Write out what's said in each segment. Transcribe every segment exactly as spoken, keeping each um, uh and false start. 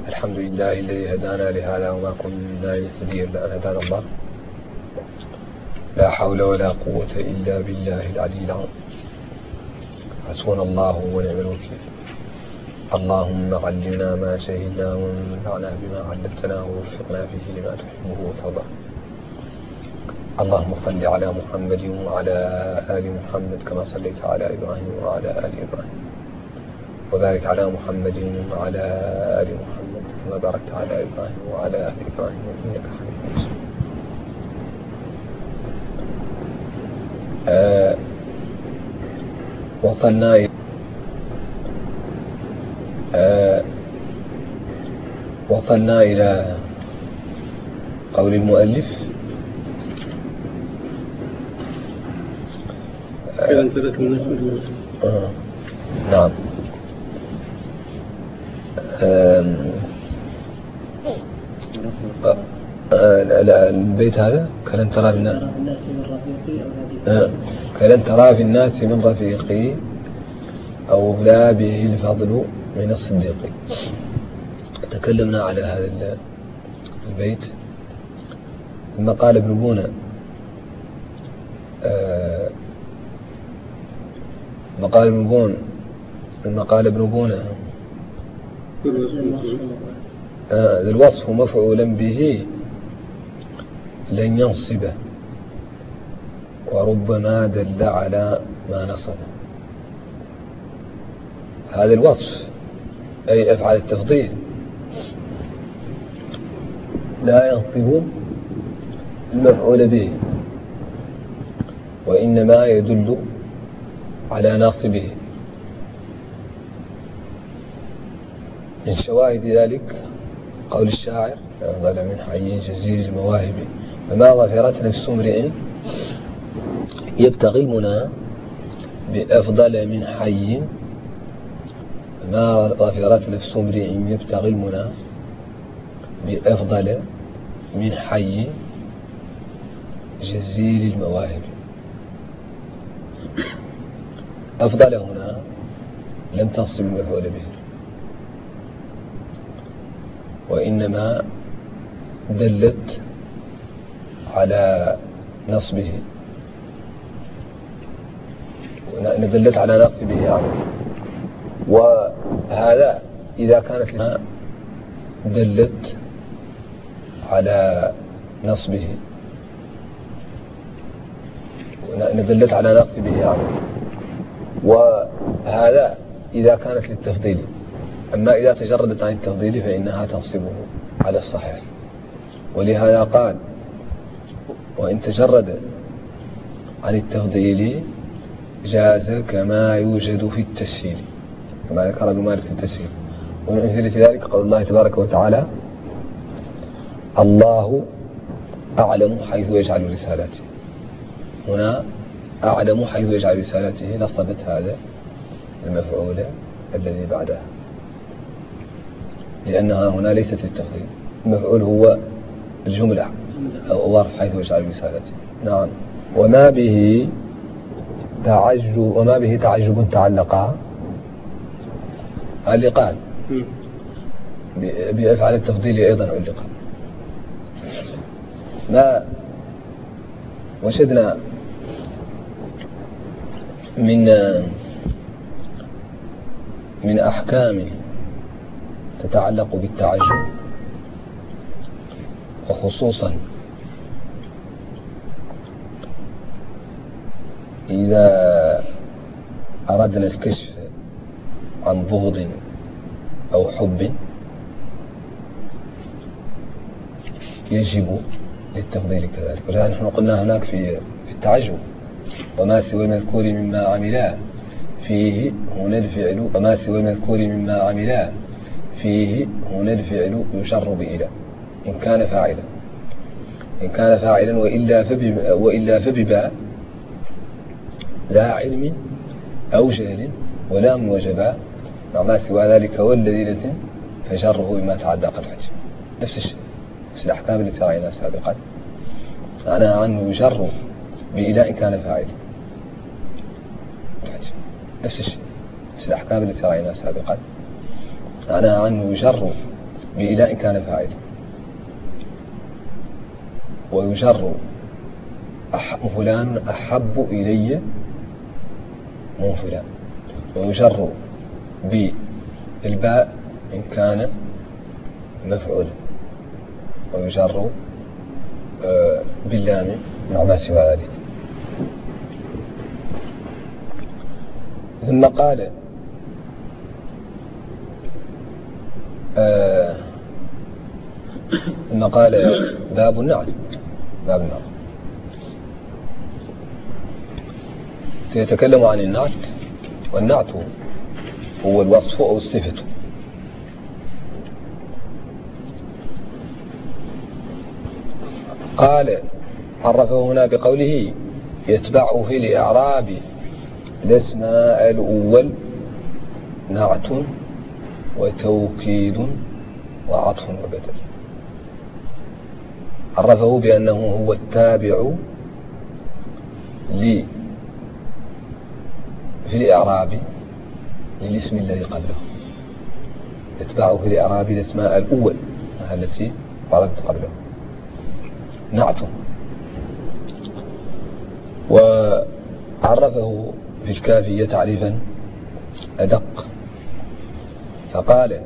الحمد لله الذي هدانا لهذا وما كنا لنهتدي إلا أن هدانا الله. لا حول ولا قوة إلا بالله العلي العظيم. حسبنا الله ونعم الوكيل. اللهم علمنا ما شهدنا وانفعنا بما علمتنا ووفقنا فيه لما تحبه وترضى. اللهم صل على محمد وعلى آل محمد كما صليت على إبراهيم وعلى آل إبراهيم، وبارك على محمد وعلى آل محمد كما باركت على إبراهيم وعلى آل إبراهيم إنك حميد مجيد. آه وصلنا إلى آه وصلنا إلى قول المؤلف آه آه نعم. آه آه لا, لا البيت هذا كلن ترى في الناس من رفيقي آه كلن ترى في الناس من رفيقي أو لا به الفضل من الصديق. تكلمنا على هذا البيت ثم قال ابن بونة آه ثم قال ابن بون ثم قال ابن بونة آه الوصف مفعولا به لن ينصبه وربما دل على ما نصبه. هذا الوصف أي أفعال التفضيل لا ينصب المفعول به وإنما يدل على ناصبه. من شواهد ذلك قول الشاعر: أفضل من حي جزيل المواهب فما ظفرت نفس امرئ يبتغي المنى بأفضل من حي ما ظفرت نفس امرئ يبتغي المنى بأفضل من حي جزيل المواهب. أفضل هنا لم تنصب المفعول به وإنما دلت على نصبه دلت على نصبه يعني. وهذا إذا كانت لها دلت على نصبه دلت على نصبه يعني. وهذا إذا كانت للتفضيل. أما إذا تجردت عن التفضيل فإنها تنصبه على الصحيح. ولهذا قال: وإن تجرد عن التفضيل جاز كما يوجد في التسهيل، كما ذكر ابن مالك في التسهيل. ومن أمثلة ذلك قول الله تبارك وتعالى: الله أعلم حيث يجعل رسالته. هنا أعلم حيث يجعل رسالته نصبت هذا المفعول الذي بعدها، لأنها هنا ليست للتفضيل. المفعول هو الجملة أو ظرف حيث يجعل رسالته. نعم. وما به تعجب وما به تعجب تعلق اللي قال بأفعال التفضيل أيضا علق. ما وجدنا من من أحكام تتعلق بالتعجب، وخصوصا إذا أردنا الكشف عن بغض أو حب يجب للتفضيل كذلك. ولذلك نحن قلنا هناك في التعجب: وما سوى المذكور مما عملا فيه هنا الفعل وما سوى المذكور مما عملا فيه هنا الفعل يشر بإلى إن كان فاعلا إن كان فاعلا وإلا فبما وإلا فبما لا علم أو جهل ولا موجبا مع ما سوى ذلك والذي لزم فشره بما تعدى قد حجم. نفس الشيء، نفس الأحكام التي رأينا سابقا. معناها عنه يشر بإلى إن كان فاعلا. نفس الشيء، نفس الأحكام التي رأينا سابقا. معناها عنه يشر بإلى إن كان فاعل، ويجر فلان أحب إلي من فلان، ويجر بالباء إن كان مفعولا، ويجر باللام مع ما سوى ذلك. ثم قال آه ثم قال باب النعت. باب النعت سيتكلم عن النعت، والنعت هو الوصف أو الصفة. قال عرفه هنا بقوله يتبع في الإعراب الاسماء الأول نعت وتوكيد وعطف وبدل. عرفه بأنه هو التابع لي في الإعراب للاسم الذي قبله. يتبع في الإعراب الاسماء الأول التي وردت قبله نعت. وعرفه في الكافية تعريفا أدق فقال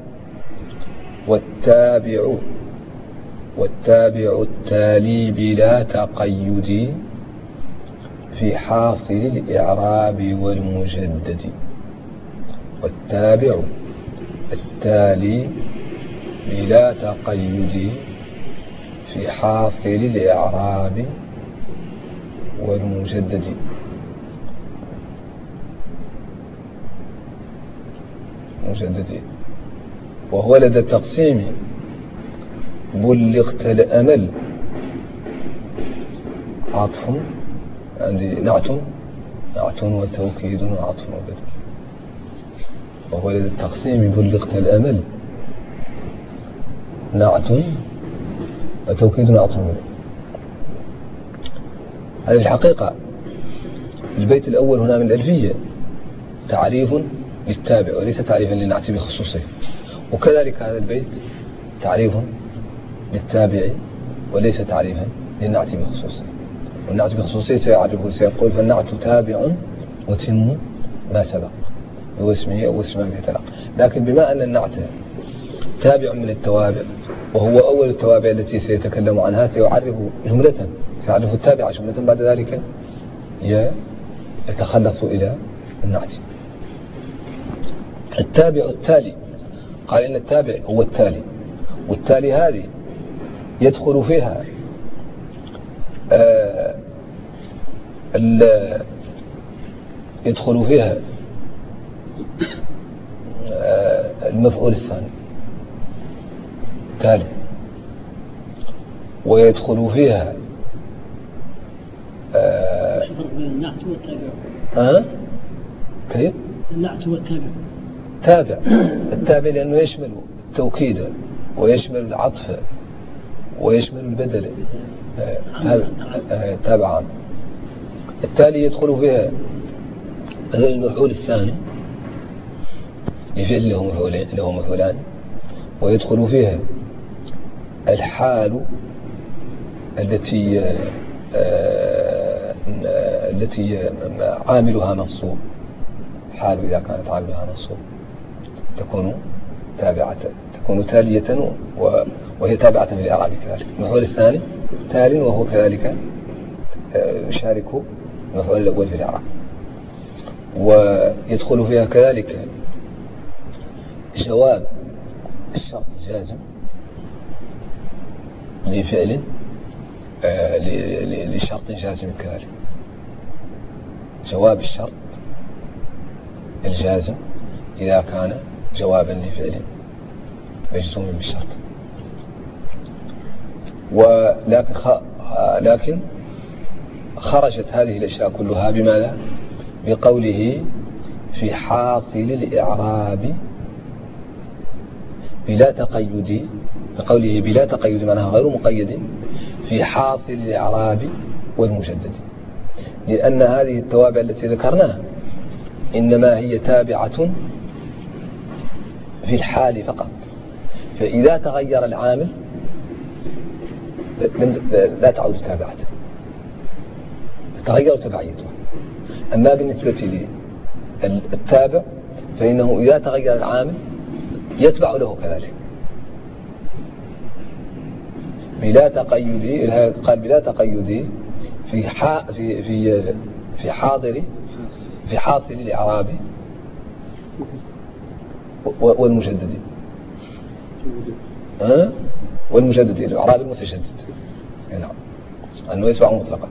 والتابع والتابع التالي بلا تقيد في حاصل الإعراب والمجدد. والتابع التالي بلا تقيد في حاصل الإعراب والمجدد. مجدد وهو لدى التقسيم بلغت الأمل عطف عندي نعت نعت وتوكيد وعطف وبدل. وهو لدى التقسيم بلغت الأمل نعت وتوكيد وعطف وبدل. هذه الحقيقة البيت الأول هنا من الألفية تعريف للتابع وليس تعريفا للنعت بخصوصه، وكذلك هذا البيت تعريف للتابع وليس تعريفا للنعت بخصوصه. والنعت بخصوصه سيعرفه سيقول فالنعت تابع وتم ما سبق هو اسمه أو اسمه بيتلق. لكن بما أن النعت تابع من التوابع وهو أول التوابع التي سيتكلم عنها سيعرف جملة سيعرف التابع جملة بعد ذلك يتخلص إلى النعت. التابع التالي قال إن التابع هو التالي، والتالي هذه يدخل فيها آه يدخل فيها آه المفعول الثاني تالي، ويدخل فيها آه النعت والتابع. ها كيف؟ النعت والتابع تابع. التابع لأنه يشمل التوكيد ويشمل العطف ويشمل البدل تابعا. التالي يدخل فيها المفعول الثاني لفعل له مفعولين له مفعولان، ويدخل فيها الحال التي التي عاملها منصوب. حال إذا كانت عاملها منصوب تكون تابعة تكون تالية وهي تابعة في الإعراب كذلك. المفعول الثاني تال وهو كذلك يشارك المفعول الأول في الإعراب. ويدخل فيها كذلك جواب الشرط الجازم لفعل لشرط جازم كذلك. جواب الشرط الجازم إذا كان جوابا لفعل مجزوم بالشرط. ولكن خ... لكن خرجت هذه الأشياء كلها بماذا؟ بقوله في حاصل الإعراب بلا تقيد. بقوله بلا تقيد معناها غير مقيد في حاصل الإعراب والمجدد، لأن هذه التوابع التي ذكرناها إنما هي تابعة في الحال فقط. فإذا تغير العامل لا تعود تابعته، تتغير تبعيته. أما بالنسبة للتابع فإنه إذا تغير العامل يتبع له كذلك بلا تقيد. قال بلا تقيد في في في في حاضر في حاصل الإعراب والمجدد ها والمجدد الإعراب المتشدد. نعم أنه يتبع مطلقا.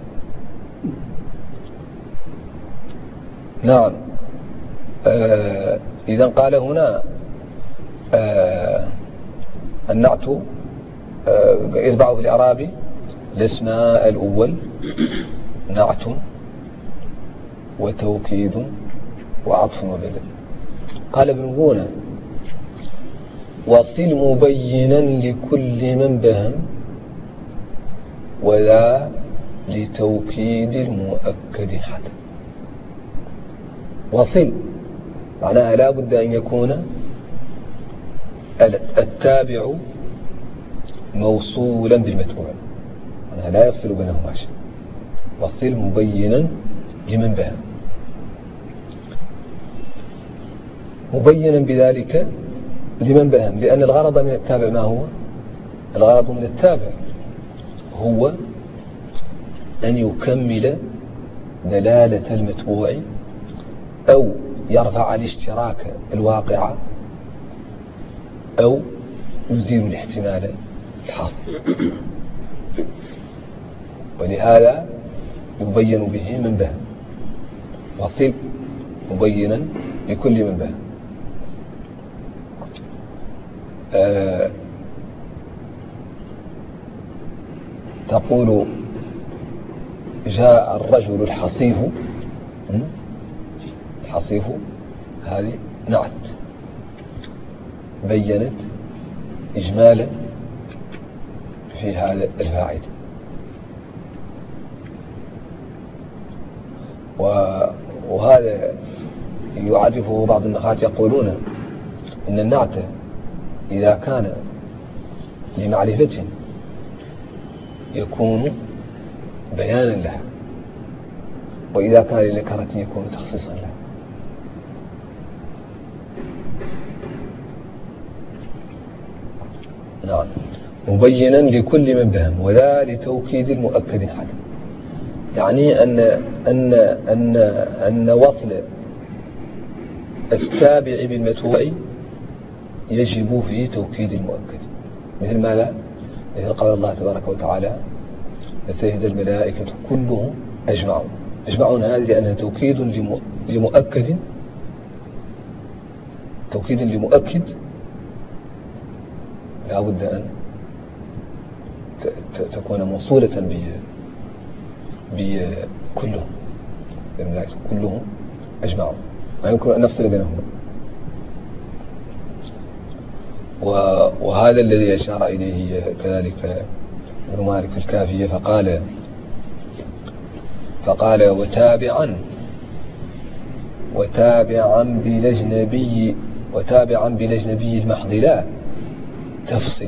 نعم. آه إذا قال هنا آه النعت آه يتبعه في الإعراب الاسماء الأول نعت وتوكيد وعطف وبدل. قال ابن بونة وصل مبينا لكل من بهم ولا لتوكيد المؤكد حتى. وصل معناها لا بد أن يكون التابع موصولا بالمتبوع، معناها لا يفصل بينهما شيء. وصل مبينا لمن بهم، مبينا بذلك لمن بهم، لأن الغرض من التابع ما هو؟ الغرض من التابع هو أن يكمل دلالة المتبوع أو يرفع الاشتراك الواقع أو يزيل الاحتمال الحاصل. ولهذا يبين به من بهم. وصل مبينا لكل من بهم. آه تقول جاء الرجل الحصيف. الحصيف هذه نعت بينت إجمالا في هذا الفاعل. وهذا يعرفه بعض النحاة يقولون إن النعت إذا كان لمعرفة يكون بيانا لها، وإذا كان لنكرة يكون تخصيصا لها. نعم. مبينا لكل من بهم ولا لتوكيد المؤكد حتى، يعني أن أن أن أن وصل التابع بالمتبوع يجب فيه توكيد المؤكد. مثل ماذا؟ مثل قول الله تبارك وتعالى فشهد الملائكة كلهم أجمعون. أجمعون هذه لأنها توكيد لمؤكد، توكيد لمؤكد لا بد أن تكون موصولة بكلهم، الملائكة كلهم أجمعون، ما يمكن أن نفصل بينهم. وهذا الذي أشار إليه كذلك ابن مالك في الكافية، فقال فقال وتابعا وتابعا بالأجنبي وتابعا بالأجنبي المحض لا تفصل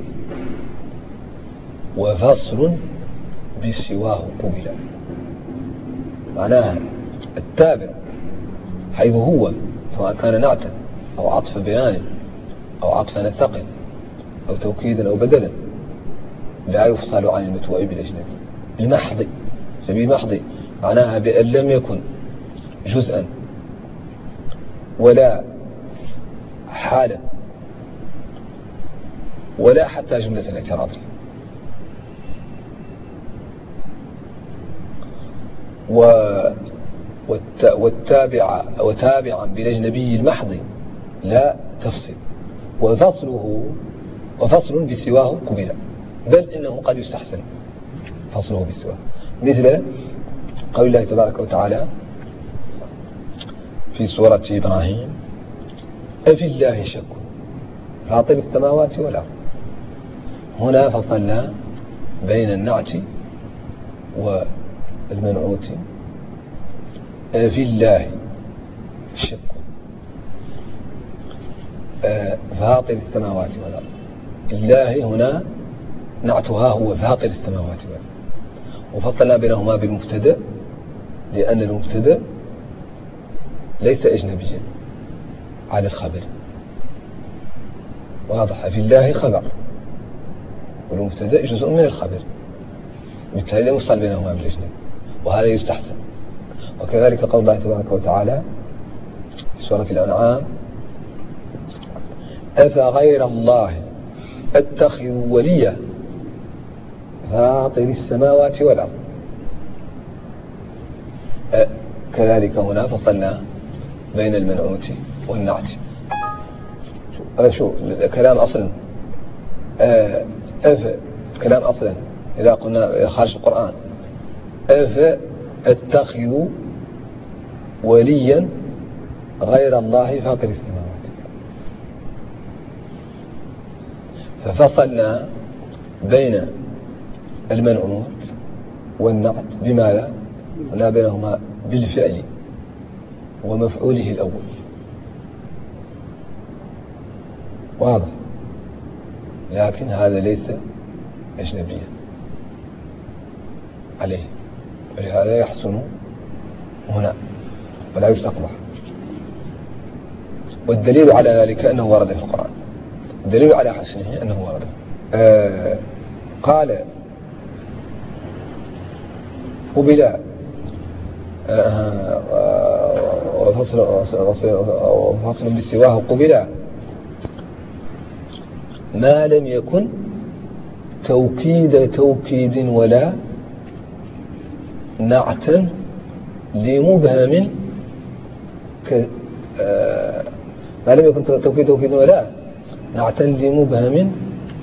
وفصل بسواه قبلا. معناها التابع حيث هو سواء كان نعتا أو عطف بيان أو عطف نسق أو توكيدا أو بدلا لا يفصل عن المتبوع بالأجنبي المحض. سبيل محض معناها بأن لم يكن جزءا ولا حالا ولا حتى جملة اعتراضية. والتابع وتابعا بالأجنبي المحض لا تفصل وفصله وفصل بسواه قبلا، بل إنه قد يستحسن فصله بسواه، مثل قول الله تبارك وتعالى في سورة إبراهيم أفي الله شك فاطر السماوات والأرض. هنا فصلنا بين النعت والمنعوت. أفي الله شك فاطر السماوات والأرض الله هنا نعتها هو فاطر السماوات والأرض، وفصلنا بينهما بالمبتدأ لأن المبتدأ ليس أجنبيا على الخبر، واضح؟ في الله خبر والمبتدأ جزء من الخبر، بالتالي لم يفصل بينهما بالأجنبي، وهذا يستحسن. وكذلك قول الله تبارك وتعالى في سورة الأنعام: أفغير الله أتخذ وليا فاطر السماوات والأرض. كذلك هنا فصلنا بين المنعوت والنعت. شو كلام أصلا أف كلام أصلا إذا قلنا خارج القرآن: أف أتخذ وليا غير الله فاطر السماوات. ففصلنا بين المنعوت والنعت بماذا؟ فصلنا بينهما بالفعل ومفعوله الأول، واضح؟ لكن هذا ليس أجنبيا عليه، ولهذا يحسن هنا ولا يستقبح. والدليل على ذلك أنه ورد في القرآن، الدليل على حسنه أنه ورد. آه قال: قبل وفصل وفصل بسواه قبل ما لم يكن توكيد توكيد ولا نعتا لمبهم ك آه ما لم يكن توكيد توكيد ولا نعتا لمبهم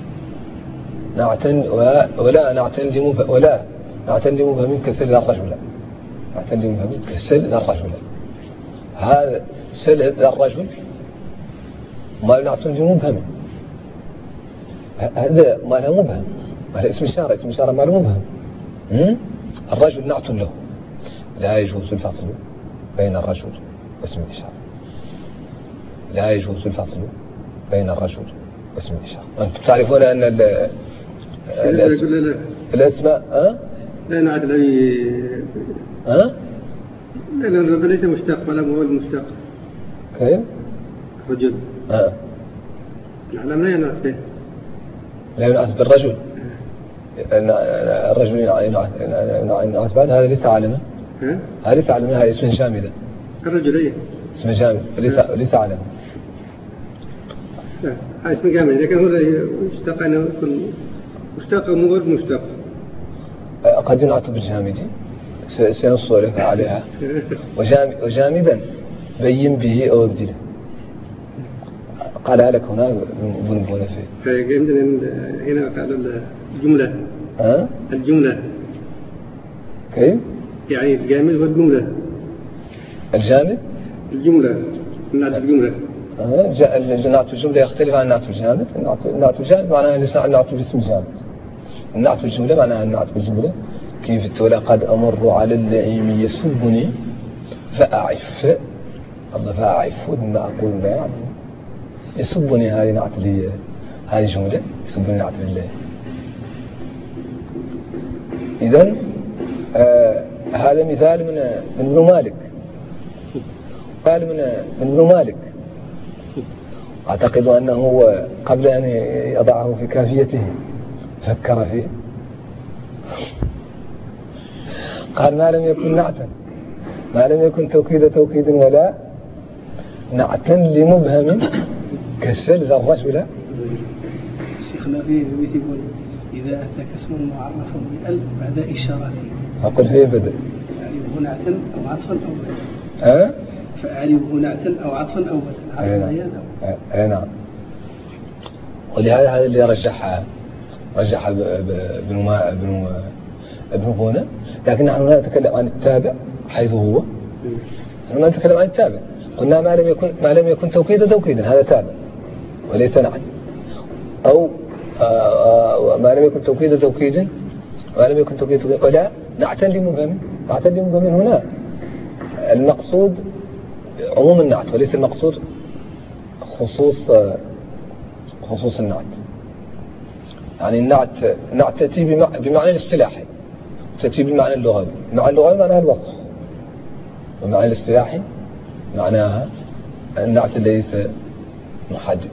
نعتا ولا نعتا لمبهم ولا نعتا لمبهم كسل الرجل نعتا لمبهم كسل الرجل. هذا سل الرجل ما نعتا لمبهم، هذا ما له مبهم، ما له اسم إشارة، اسم إشارة ما له مبهم. الرجل نعت له، لا يجوز الفصل بين الرجل واسم الإشارة، لا يجوز الفصل بين الرجل واسم الإشارة. أنتم تعرفون أن الأسماء الأسماء ها؟ لا نعت الذي ها؟ لا لا ليس مشتق ولا هو المشتق. كيف؟ رجل. ها. نعلم لا ينعت به. لا ينعت بالرجل. الرجل ينعت بعد هذا ليس علما. ها؟ هذا ليس علما، هذا اسم جامد. الرجل إيه؟ اسم جامد ليس ليس علما. لا هذا اسم جامد، لكن هو مشتق أنه يكون مشتق مو غير مشتق. قد ينعت بالجامد سينص لك عليها، وجامدا بين به أو ابدله. قال لك هنا ابن بونفي. فجامدا هنا قالوا الجملة. ها؟ الجملة. كيف؟ يعني الجامد والجملة. الجامد؟ الجملة. نعت الجملة. ها؟ نعت الجملة يختلف عن نعت الجامد. نعت الجامد معناها نعت الاسم جامد. النعت الجملة معناها النعت بالجملة. كيف تقول: قد أمر على اللئيم يسبني فأعف الله فأعف ما أقول ما يعني يسبني، هذه نعت لي، هذه جملة يسبني نعت لله. إذن آه هذا مثال من من ابن مالك. قال من من ابن مالك، أعتقد أنه قبل أن يضعه في كافيته فكر فيه، قال: ما لم يكن نعتا، ما لم يكن توكيد توكيد ولا نعتا لمبهم كسل ذا الرجل. شيخنا فيه يقول: إذا أتاك اسم معرف بألف بعد إشارته فقل فيه بدء فأعرفه نعتا أو عطفا أو بدء. أه؟ فأعرفه نعتا أو عطفا أو بدء. أي نعم. ولهذا هذا اللي رجحها رجح ابن ما ابن ابن هنا. لكن نحن لا نتكلم عن التابع حيث هو، نحن لا نتكلم عن التابع. قلنا ما لم يكن ما لم يكن توكيدا توكيدا هذا تابع وليس نعت، أو آآ آآ ما لم يكن توكيدا توكيدا ما لم يكن توكيدا توكيدا ولا نعتا لمبهم. نعتا لمبهم هنا المقصود عموم النعت وليس المقصود خصوص خصوص النعت. يعني النعت نعت تأتي بمعنى الاصطلاحي، تأتي بالمعنى اللغوي. المعنى اللغوي معناها الوصف، والمعنى الاصطلاحي معناها النعت ليس محدد.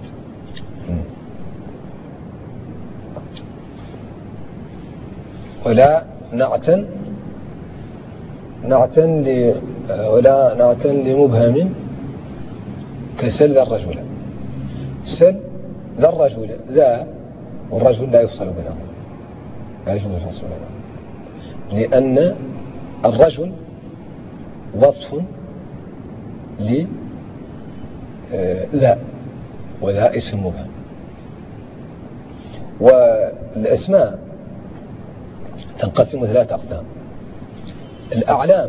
ولا نعتا نعتا ل ولا نعتا لمبهم كسل ذا الرجل. سل ذا الرجل، ذا والرجل لا يفصل بينهم، لا يجوز الفصل بينهم، لأن الرجل وصف لذا، وذا اسم مبهم. والأسماء تنقسم ثلاثة أقسام: الأعلام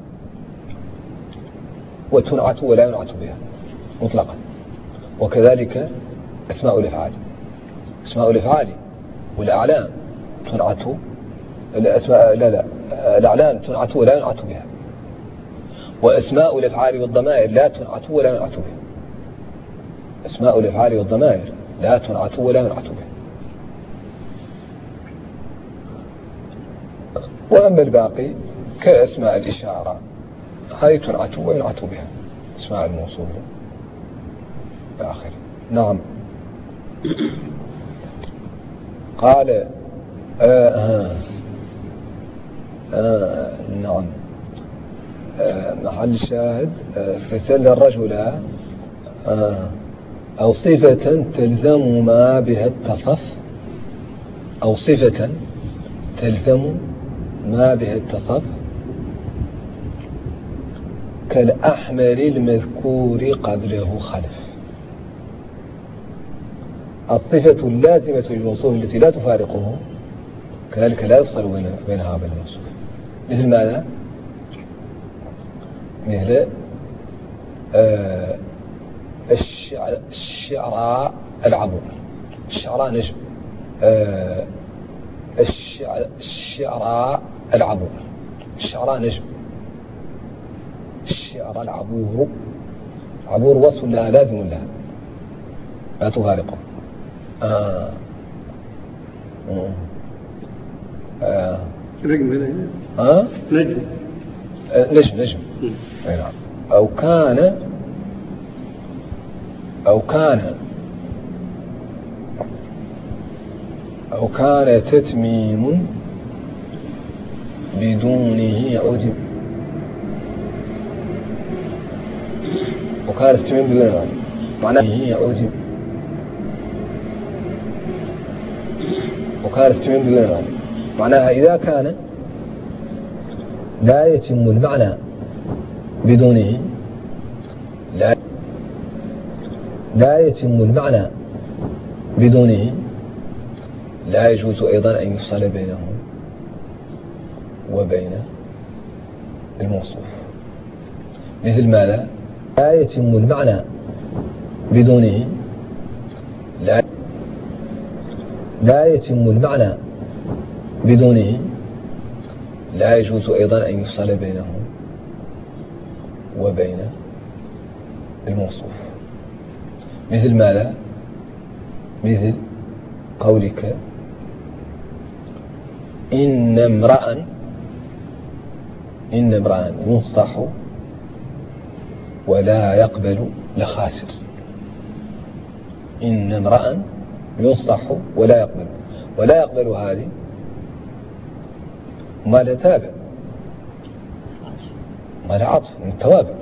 وتنعت ولا ينعت بها مطلقا، وكذلك أسماء الأفعال. أسماء الأفعال والأعلام تنعت، الأسماء لا لا الأعلام تنعت ولا ينعت بها، وأسماء الأفعال والضمائر لا تنعت ولا ينعت بها. أسماء الأفعال والضمائر لا تنعت ولا ينعت بها. وأما الباقي كأسماء الإشارة هذه تنعت وينعت بها، اسماء الموصول آخر. نعم. قال آه آه آه نعم آه محل الشاهد كسل الرجل آه أو صفة تلزم ما بها اتصف، أو صفة تلزم ما به اتصف كالأحمر المذكور قبله خلف. الصفة اللازمة للموصوف التي لا تفارقه كذلك لا يفصل بينها وبين الموصوف. مثل ماذا؟ مثل آه الشعراء العبور، الشعراء نجم، آه الشعراء العبور، الشعراء نجم، الشعراء العبور، عبور وصف لها لازم لها لا تفارقه. آه. آه. نجم آه؟ نجم نجم نجم أي نعم. أو كان أو كان أو كان تتميم بدونه عدم، وكان تتميم بدونه معناه هي عدم، وكان تتميم بدونه معناها إذا كان لا يتم المعنى بدونه، لا لا يتم المعنى بدونه لا يجوز أيضا أن يفصل بينه وبين الموصوف. مثل ماذا؟ لا يتم المعنى بدونه، لا لا يتم المعنى بدونه لا يجوز أيضا أن يفصل بينه وبين الموصوف. مثل ماذا؟ مثل قولك إن امرأ إن امرأ ينصح ولا يقبل لخاسر. إن امرأ ينصح ولا يقبل، ولا يقبل هذه ما لا تابع، ما لا عطف من التوابع،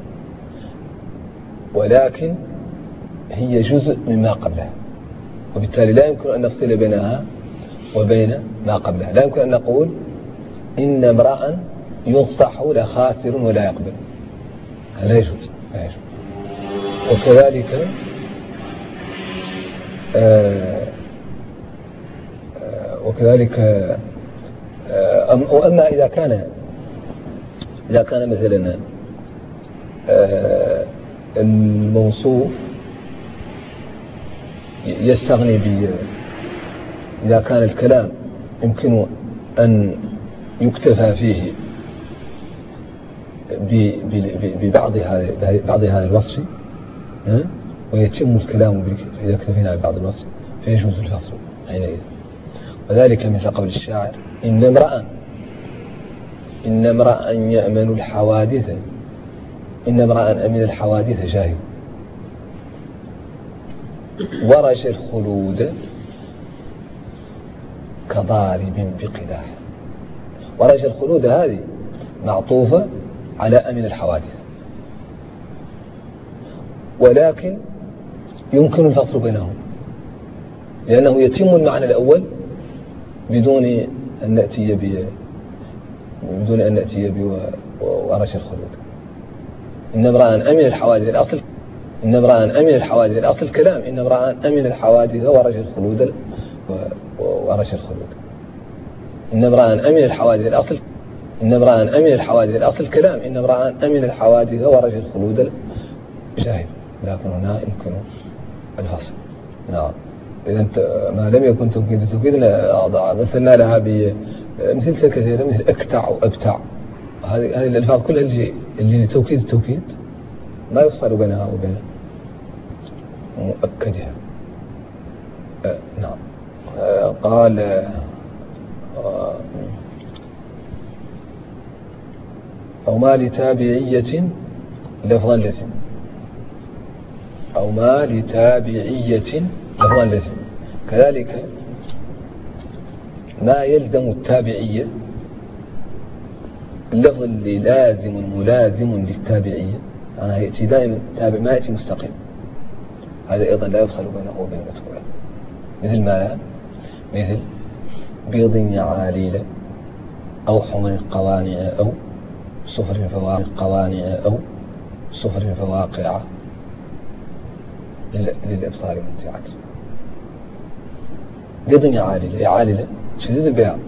ولكن هي جزء مما قبلها، وبالتالي لا يمكن أن نفصل بينها وبين ما قبلها. لا يمكن أن نقول إن امرأ ينصح لخاسر ولا يقبل، لا يجوز، لا يجوز. وكذلك آه آه وكذلك آه وأما إذا كان إذا كان مثلا آه الموصوف يستغني ب إذا كان الكلام يمكن أن يكتفى فيه ببعض هذا بعض هذا الوصف ويتم الكلام إذا اكتفينا ببعض الوصف فيجوز الفصل حينئذ. وذلك مثل قول الشاعر إن امرأ إن امرأ يأمن الحوادث إن امرأ أمن الحوادث جاهل ورج الخلود كضارب بقداح. ورج الخلود هذه معطوفة على أمن الحوادث، ولكن يمكن الفصل بينهم لأنه يتم المعنى الأول بدون أن نأتي ب بدون أن نأتي بورش الخلود. إن امرأ أمن الحوادث الأصل إن امرأ أمن الحوادث الأصل الكلام إن امرأ أمن الحوادث ورش الخلود ورش الخلود. إن امرأ أمن الحوادث الأصل إن امرأ أمن الحوادث الأصل الكلام إن امرأ أمن الحوادث ورش الخلود جاهل، لكن هنا يمكن الفصل. نعم. إذا ما لم يكن توكيد توكيد أضع مثلنا لها بمثل كثيرة مثل أكتع وأبتع. هذه هذه الألفاظ كلها اللي اللي توكيد التوكيد ما يفصل بينها وبين مؤكدها. أه نعم. أه قال أه أو ما لتابعية لفظا لازم أو ما لتابعية لفظا لازم. كذلك ما يلزم التابعية اللفظ اللي لازم ملازم للتابعية أنا يأتي دائما تابع ما يأتي مستقيم، هذا أيضا لا يفصل بينه وبين المتبوع. مثل ما مثل بيض يعاليل أو حمر قوانع أو صفر فواقع قوانع أو صفر فواقع للإبصار والممتعات. بيض يعاليل يعاليل شديد البياض.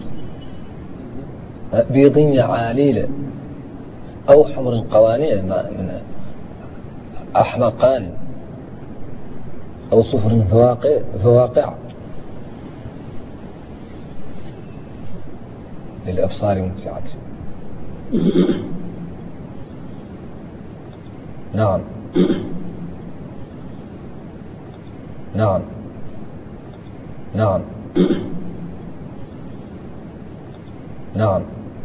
بيض يعاليل أو حمر قوانع من أحمقان أو صفر فواقع فواقع للأبصار والممتعات. نعم نعم نعم نعم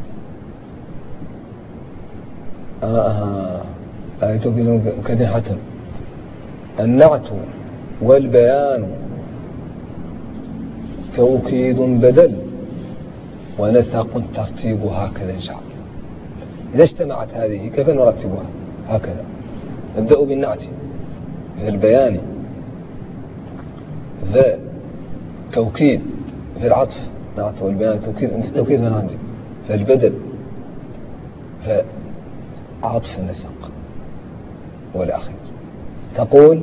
آه آه توكيد كذا حتم. النعت والبيان توكيد بدل ونسق ترتيب هكذا إن شاء الله. إذا اجتمعت هذه كيف نرتبها؟ هكذا نبدأ بالنعت في البيان ذا توكيد في العطف نعت والبيان توكيد مثل توكيد من عندي في البدل فعطف النسق والأخير. تقول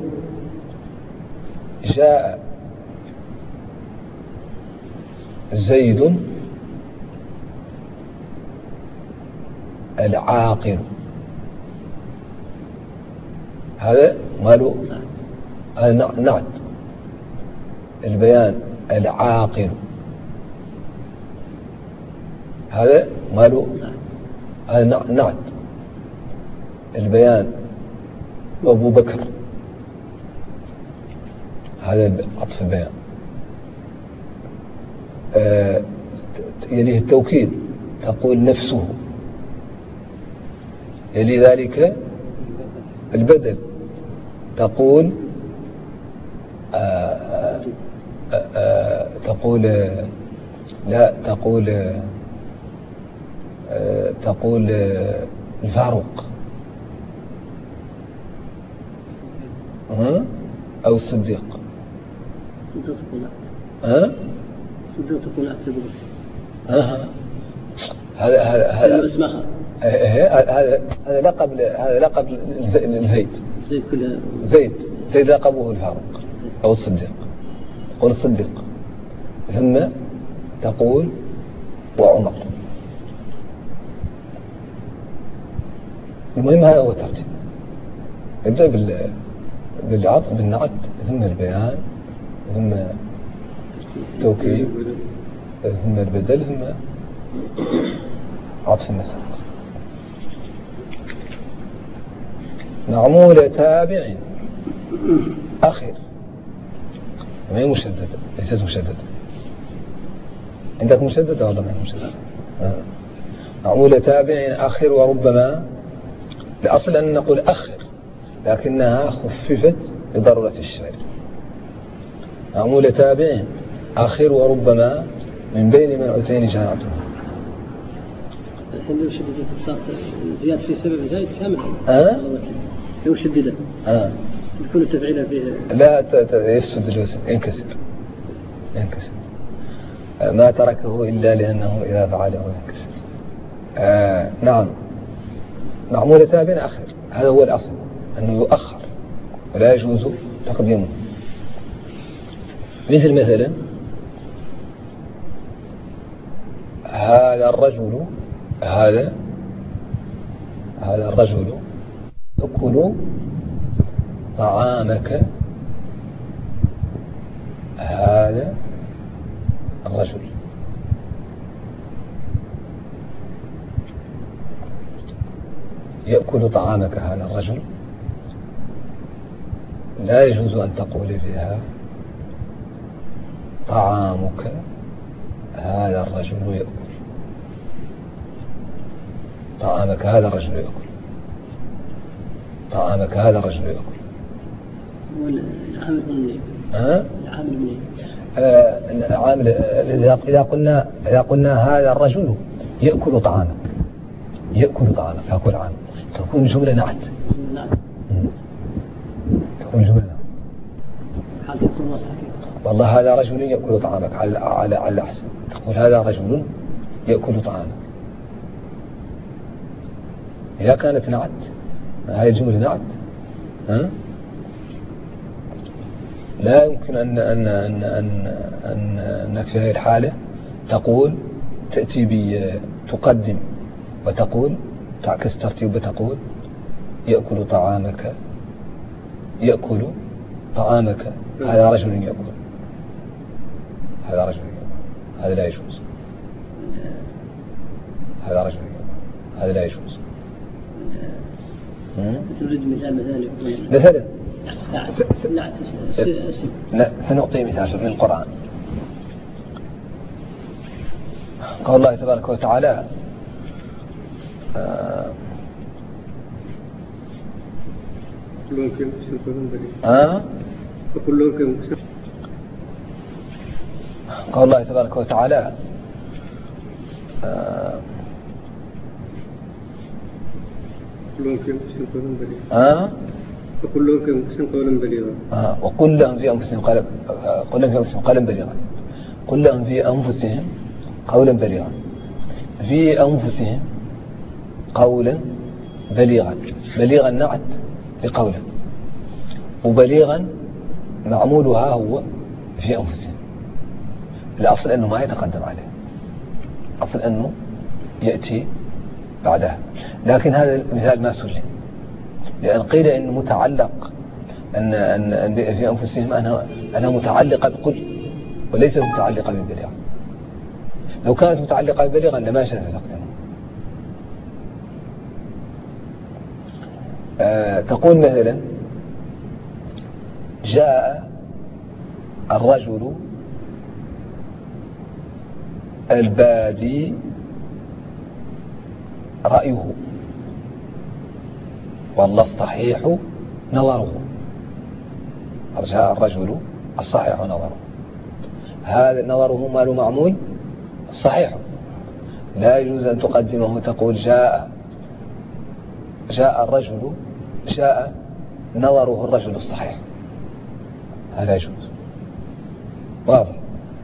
جاء زيد العاقل. هذا ماله هذا نعت. البيان العاقل هذا ماله هذا نعت. البيان أبو بكر هذا عطف البيان. آه يليه التوكيد تقول نفسه. يلي ذلك البدل تقول آه آه آه تقول لا تقول آه تقول آه الفاروق ها أو الصديق. صديق تقول ها صديق تقول أعتبر ها هذا هذا هذا اسم آخر. هذا هذا لقب هذا لقب زيد. زيد كله زيد زيد لقبه الفاروق أو الصديق. تقول الصديق ثم تقول وعمر. المهم هذا هو الترتيب. يبدأ بال بالعطف بالنعت ثم البيان ثم التوكيد ثم البدل ثم عطف النسق. معمولة تابع أخير ما هي مشددة ليست مشددة. عندك مشدد ولا ما مشدد؟ آه. معمول تابع أخر وربما، الأصل أن نقول أخر لكنها خففت لضرورة الشعر. معمول تابع أخر وربما من بين منعتين جانعته. الحين لو شددت صارت زياد في سبب زايد كامل. أه؟ لو شددت أه؟ ستكون التفعيلة فيه لا يفسد الوزن، ينكسر ينكسر ما تركه إلا لأنه إذا فعله ينكسر. آه نعم. معمول تابع أخر هذا هو الأصل أنه يؤخر ولا يجوز تقديمه. مثل مثلا هذا الرجل هذا هذا الرجل يأكل طعامك. هذا الرجل يأكل طعامك. هذا الرجل لا يجوز أن تقول فيها طعامك هذا الرجل يأكل. طعامك هذا الرجل يأكل. طعامك هذا الرجل يأكل. والعامل منين؟ ها؟ العامل منين؟ آه العامل إذا قلنا إذا قلنا هذا الرجل يأكل طعامك. يأكل طعامك يأكل عام تكون جملة نعت. نعم. تكون جملة نعت. حال تكون وصف. والله هذا رجل يأكل طعامك على على على أحسن. تقول هذا رجل يأكل طعامك. إذا كانت نعت هذه الجملة نعت ها؟ لا يمكن أن أن أن أن أن أنك في هذه الحالة تقول تأتي بتقدم وتقول تعكس ترتيب وتقول يأكل طعامك. يأكل طعامك هذا رجل يأكل. هذا رجل يأكل. هذا لا يجوز. هذا رجل يأكل. هذا لا يجوز. تريد مثال مثلا يكون مثلا لا سنعطي مثال من القرآن. قال الله تبارك وتعالى آه آه قال الله تبارك وتعالى آه آه وقل لهم في أنفسهم قولا بليغا. آه وقل لهم في أنفسهم قولا قل لهم في أنفسهم قولا بليغا. قل لهم في أنفسهم قولا بليغا. في أنفسهم قولا بليغا. بليغا نعت لقولا وبليغا معمولها هو في أنفسهم. الأصل أنه ما يتقدم عليه. أصل أنه يأتي بعدها. لكن هذا المثال ما سلم لأن قيل أنه متعلق أن أن في أنفسهم أنها أنها متعلقة بقل وليست متعلقة ببليغ. لو كانت متعلقة ببليغ لما شاء تقدم. أه تقول مثلا جاء الرجل البادي رأيه والله الصحيح نظره. جاء الرجل الصحيح نظره. هذا نظره مال معمول الصحيح. لا يجوز أن تقدمه تقول جاء جاء الرجل جاء نظره الرجل الصحيح. هذا يجوز. واضح.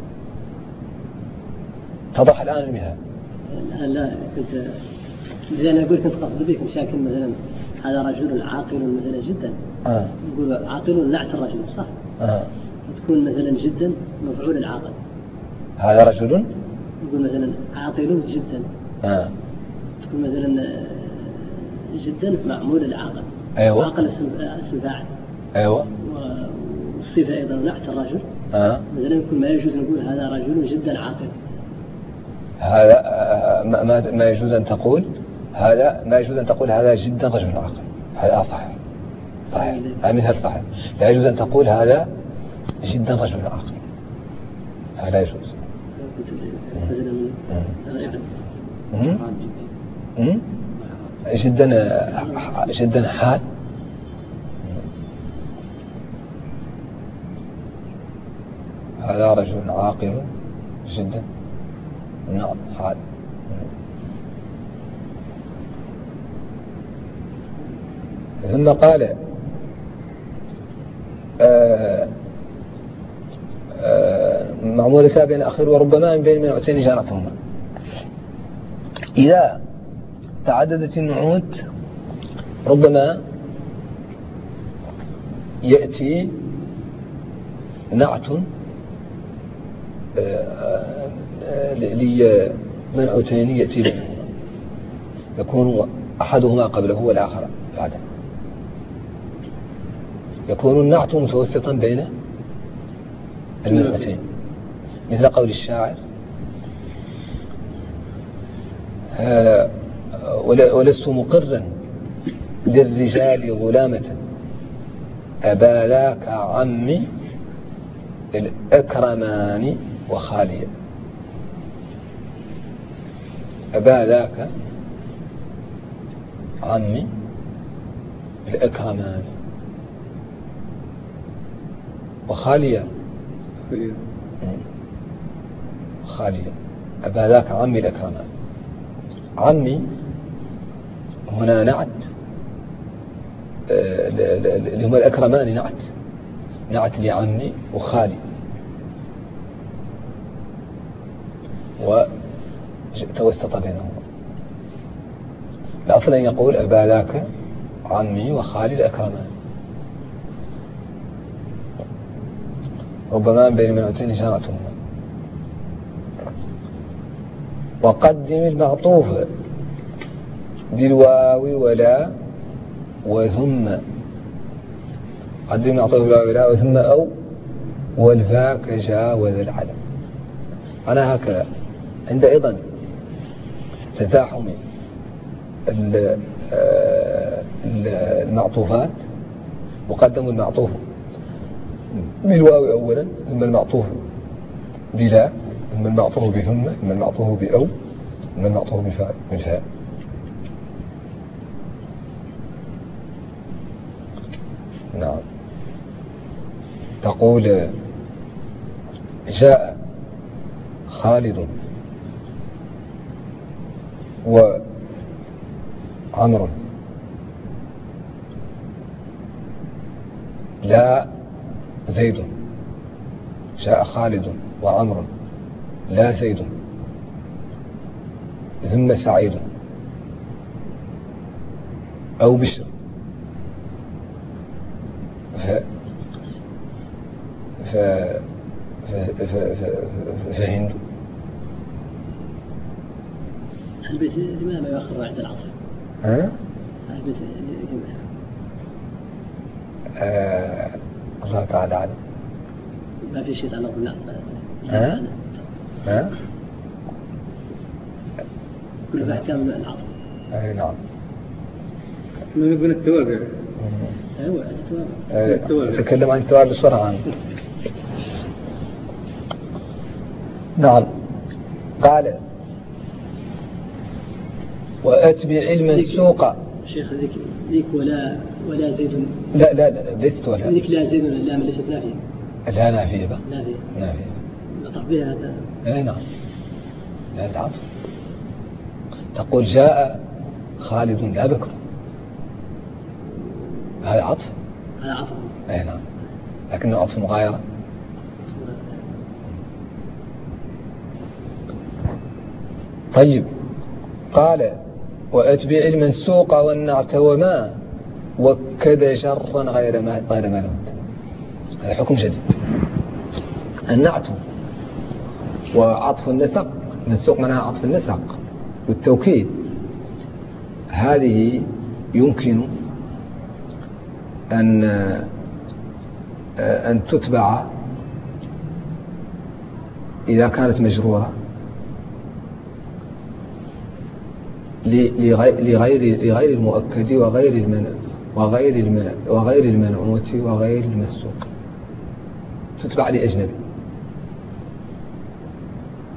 تضح الآن المثال. الآن لا كنت زي أنا أقول كنت قصد بك إن شاكل مثلا هذا رجل عاقل مثلا جدا. آه. يقول عاقل نعت الرجل صح. آه. تكون مثلا جدا مفعول العاقل. هذا رجل. يقول مثلا عاقل جدا. آه. تكون مثلا جدا معمول العاقل. أيوة. عاقل اسم اسم فاعل. أيوة. والصفة أيضا نعت الرجل. آه. مثلا يكون ما يجوز نقول هذا رجل جدا عاقل. هذا ما ما يجوز أن تقول هذا ما يجوز أن تقول هذا جدا رجل عاقل. هذا صحيح. صحيح. هذا مثال صحيح. لا يجوز أن تقول هذا جدا رجل عاقل. هذا لا يجوز. جدا جدا حاد. هذا رجل عاقل جدا. نعم حاد. ثم قال آه آه معمول تابع أخير وربما من بين منعتين جارتهما. إذا تعددت النعوت ربما يأتي نعت لمنعتين يأتي بينهما يكون أحدهما قبله والآخر بعده. يكون النعت متوسطا بين المنعتين مثل قول الشاعر ولست مقرا للرجال غلامة أبا ذاك عمي الأكرمان وخاليا. أبا ذاك عمي الأكرمان وخاليا. خاليا أبا ذاك عمي الأكرمان. عمي هنا نعت اللي هما الأكرمان نعت نعت لعمي وخالي وتوسط بينهما. الأصل أن يقول أبا ذاك عمي وخالي الأكرمان ربما بين منعتين إشارتهما. وقدم المعطوف بالواو ولا وثم. قدم المعطوف بالواو ولا وثم أو والفاء كجاوز العلم. أنا هكذا عند أيضا تزاحم المعطوفات وقدم المعطوف بالواو أولا ثم المعطوف بلا ثم المعطوف بثم ثم المعطوف بأو ثم المعطوف بفاء بفاء. نعم. تقول جاء خالد وعمر لا زيد. جاء خالد وعمر لا زيد ثم سعيد أو بشر ف ف ف فهند. البيت لماذا يؤخر بعد العصر؟ ها؟ البيت آه الله تعالى أعلم. ما في شيء تعلق بالنعم. ها؟ ها؟ كل بأحكام العصر. أي نعم. ما يقول التوابع. أيوة التوابع. تكلم عن التوابع بسرعة. نعم. قال وأتبع علم السوق. شيخ ذيك ذيك ولا ولا زيد. لا لا لا ليست ولا. ذيك لا زيد ولا لا ليست نافية. لا نافية بقى. نافية. نافية. نطق بها هذا. أي نعم. لا العطف. تقول جاء خالد لا بكر. هذا عطف. هذا عطف. أي نعم. لكنه عطف مغايرة. طيب. قال وأتبع علما سوق والنعت وما وكذا شرا غير ما غير ما لهت. هذا حكم جديد. النعت وعطف النسق. السوق معناها عطف النسق والتوكيد. هذه يمكن أن أن تتبع إذا كانت مجرورة لغير لغير المؤكد وغير المنع وغير المنع وغير المنعوت وغير المسوق. تتبع لأجنبي.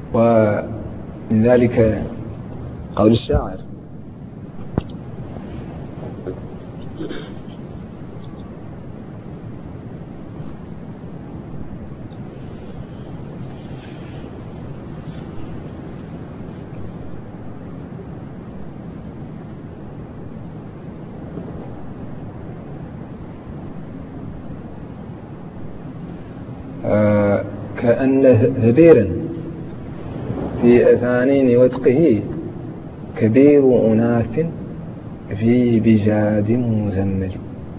ومن ذلك قول الشاعر: آه كأن ذبيرا في أثانين وتقه كبير أناس في بجاد مزمل.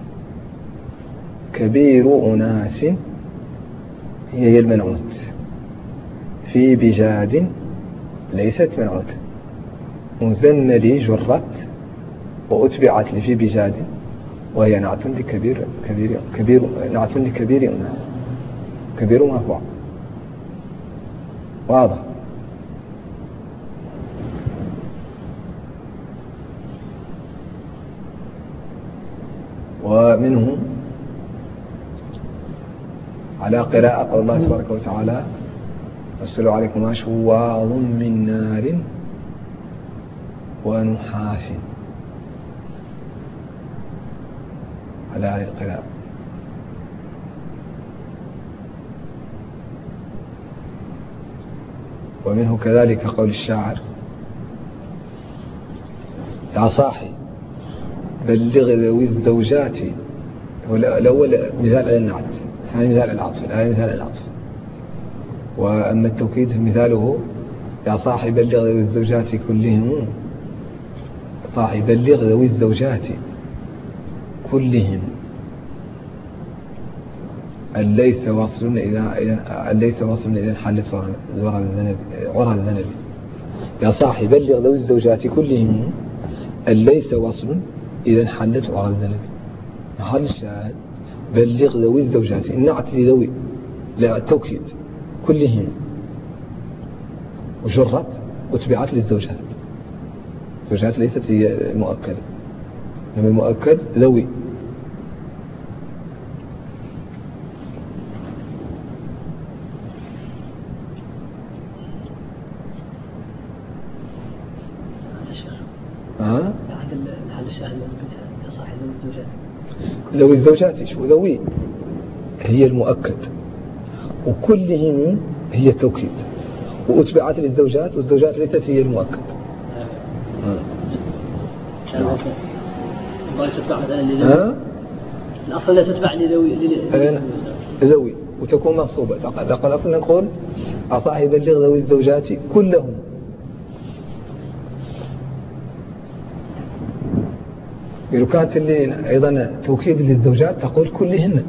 كبير أناس هي المنعوت، في بجاد ليست منعوت، مزمل جرت وأتبعت لفي بجاد، وهي نعت لكبير كبير كبير نعت لكبير أناس، كبير مرفوع. واضح؟ ومنه على قراءة قول الله تبارك وتعالى: أرسل عليكم شواظ من نار ونحاس، على هذه القراءة. ومنه كذلك قول الشاعر: يا صاحي بلغ ذوي الزوجات. الأول مثال على النعت، الثاني مثال على العطف، الآية مثال على العطف. وأما التوكيد مثاله: يا صاحي بلغ ذوي الزوجات كلهم. صاحي بلغ ذوي الزوجات كلهم، أن ليس وصل إذا أن ليس وصل إذا حلت عرى الذنب عرى الذنب. يا صاحي بلغ ذوي الزوجات كلهم، أن ليس وصل إذا حلت عرى الذنب. محل الشاهد: بلغ ذوي الزوجات، النعت لذوي لا التوكيد كلهم، وجرت وتبعت للزوجات. الزوجات ليست هي المؤكدة، إنما المؤكد ذوي. ها؟ محل الشاهد يا صاحي ذوي الزوجات. ذوي الزوجات شو ذوي؟ هي المؤكد، وكلهم هي التوكيد، وأتبعت للزوجات، والزوجات ليست هي المؤكد. ها؟ تتبع مثلا لذوي. الأصل لا تتبع لذوي ذوي وتكون منصوبة. تقول أصلا نقول: أصاحي بلغ ذوي الزوجات كلهم. لو كانت اللي أيضا توكيد للزوجات تقول كلهن.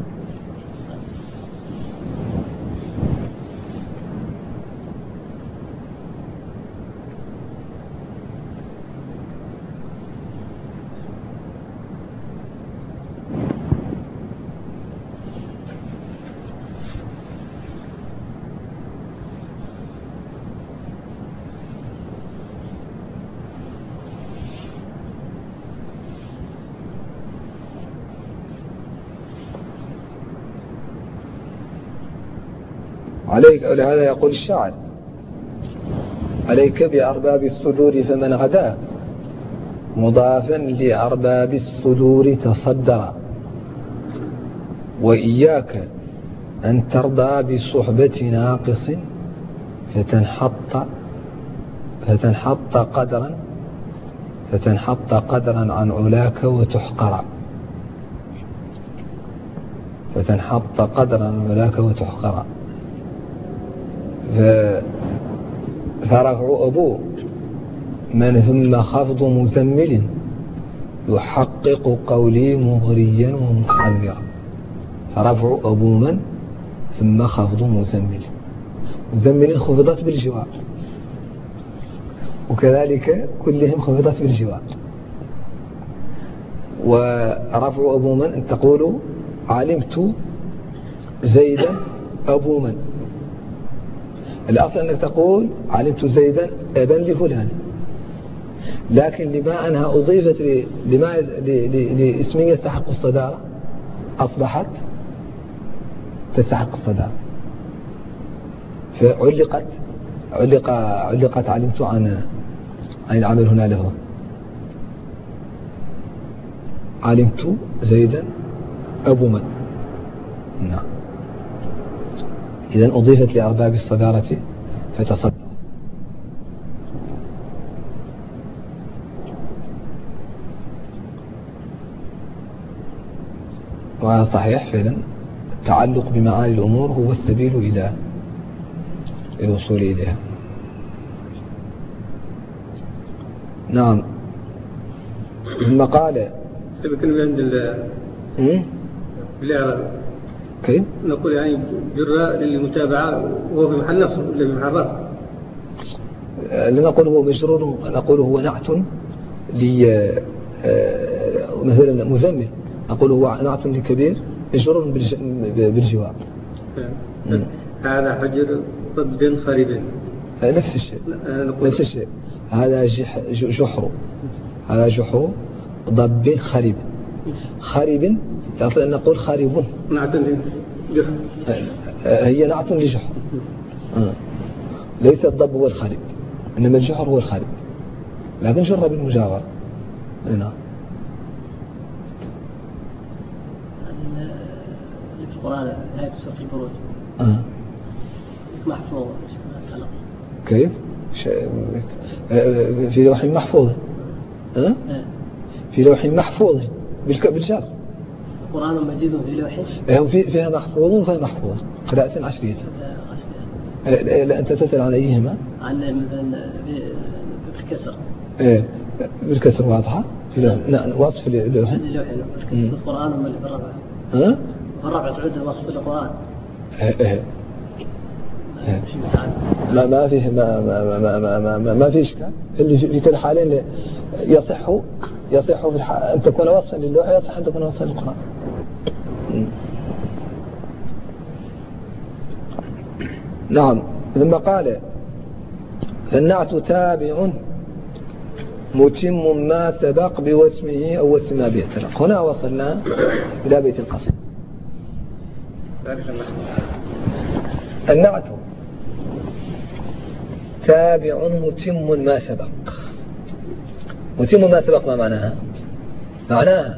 عليك، ولهذا يقول الشاعر: عليك بأرباب الصدور فمن غدا مضافا لأرباب الصدور تصدر، وإياك أن ترضى بصحبة ناقص فتنحط فتنحط قدرا فتنحط قدرا عن علاك وتحقر فتنحط قدرا عن علاك وتحقر. فرفع أبو من ثم خفض مزمل يحقق قولي مغريا ومحذرا. فرفع أبو من ثم خفض مزمل، مزمل خفضت بالجوار، وكذلك كلهم خفضت بالجوار. ورفع أبو من أن تقول: علمت زيدا أبو من. الأصل أنك تقول: علمت زيدا أبا لفلان، لكن لما أنها أضيفت لما لاسمية تستحق الصدارة أصبحت تستحق الصدارة، فعلقت علق علقت علمت عن عن العمل هنا له. علمت زيدا أبو من. نعم. إذن أضيفت لأرباب الصدارة فتصدر. وهذا صحيح فعلا. التعلق بمعاني الأمور هو السبيل إلى الوصول إليها. نعم. ثم قال يمكن عند الإعراب كيف؟ نقول يعني جراء للمتابعة وهو في محل نصب ولا في محل رفع؟ لنقول هو مجرور، نقول هو نعت ل مثلا مزمل، نقول هو نعت لكبير مجرور بالجواب. هذا حجر ضد خريب. نفس الشيء نفس الشيء. هذا جحر، هذا جحر ضب خريب. خريب أصلا نقول خريب نعت لجحر، هي نعت لجحر. ليس الضب هو الخريب، إنما الجحر هو الخريب، لكن جر بالمجاورة. نعم. في القرآن آية سورة البروج آه. محفوظ. كيف؟ في لوح محفوظ. أه؟ في لوح محفوظ بالجر. قرآن مجيد في لوح. في فيها محفوظ وفيها محفوظ قراءة عشرية. لا أنت تسأل عن أيهما؟ عن مثلا بالكسر. إيه بالكسر واضحة. في لوح. نعم وصف اللوح. اللوح القرآن ولا بالربع؟ ها؟ الربع تعد وصف القرآن. إيه إيه. ما ما فيه ما ما ما ما ما ما, ما في إشكال. اللي في كل حالين يصح يصح في الح... أن تكون وصفا للوح، يصح أن تكون وصفا للقرآن. نعم. ثم قال فالنعت تابع متم ما سبق بوسمه أو وسم ما بيتلق. هنا وصلنا إلى بيت القصيد. النعت تابع متم ما سبق. متم ما سبق ما معناها؟ معناها